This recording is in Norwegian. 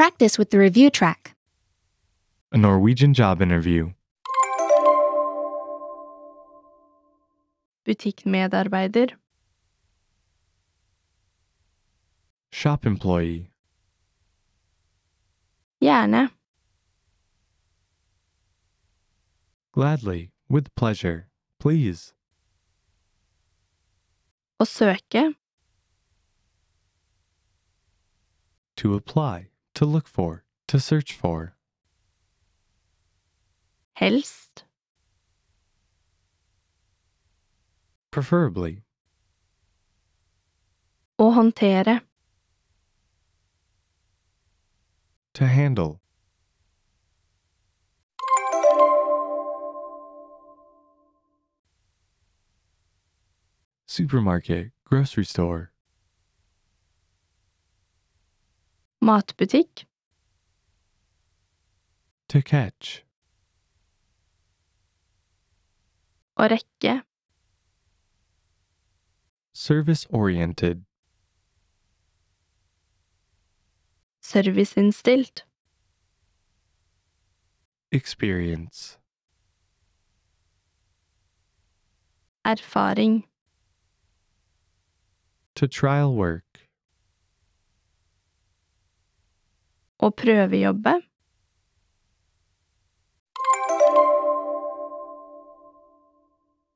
practice with the review track. A Norwegian job interview. Butikkmedarbeider. Shop employee. Gjerne. Gladly. With pleasure. Please. Å søke. To apply. To look for. To search for. Helst. Preferably. Å håndtere. To handle. Supermarket. Grocery store. Matbutikk. To catch. Å rekke. Service-oriented. Serviceinnstilt. Experience. Erfaring. To trial work. Å prøvejobbe.